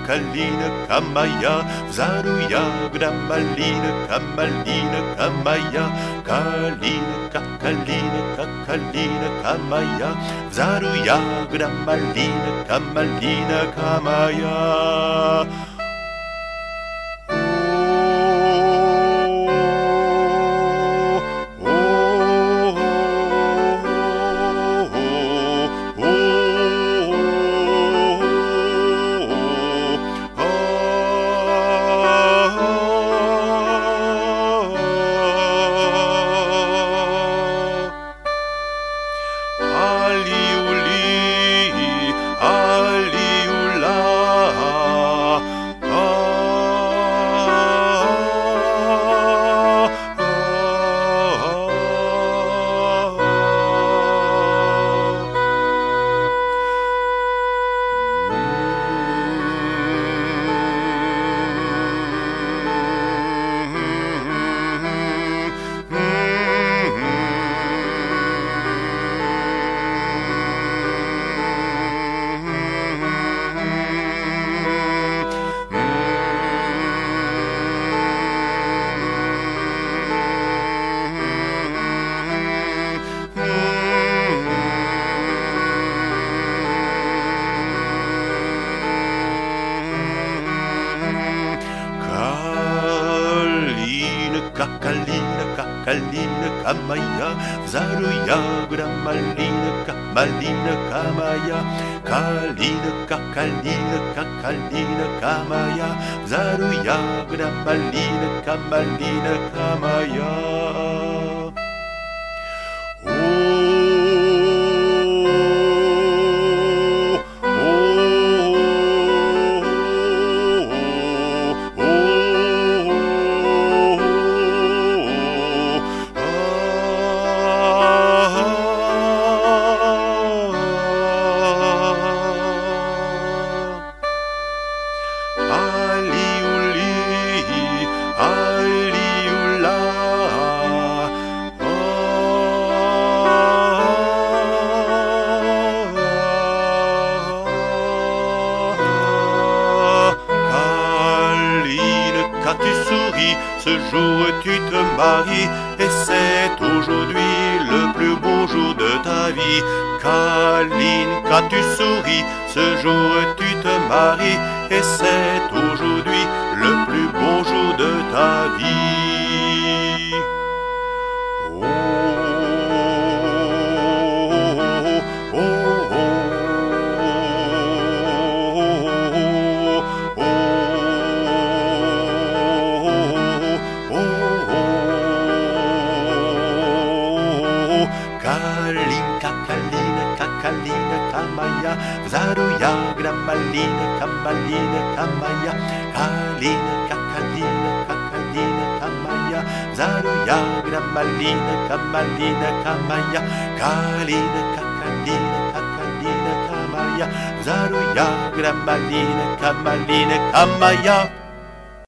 Kakalina, Kamaya, Zaruya, Gramalina, Kamalina, Kamaya, Kalina, Kakalina, Kakalina, Kamaya, Zaruya, Gramalina, Kamalina, Kamaya. Kakalina, Kakalina, Kamaya, Zaruya, Gramalina, Kamalina, Kamaya, Kalina, Kakalina, Kakalina, Kamaya, Zaruya, Gramalina, Kamalina, Kamaya. Tu souris, ce jour tu te maries, et c'est aujourd'hui le plus beau jour de ta vie. Kaline, quand tu souris, ce jour tu te maries, et c'est aujourd'hui le plus beau jour de ta vie. Oh, oh, oh, Kalin, Kakalina, Kakalina, Kamaya, Zaruya, Gramalina, Kamalina, Kamaya, Kalina, Kakalina, Kakalina, Kamaya, Zaruya, Gramalina, Kamalina, Kamaya, Kalina, Kakalina, Kakalina, Kamaya, Zaruya, Gramalina, Kamalina, Kamaya.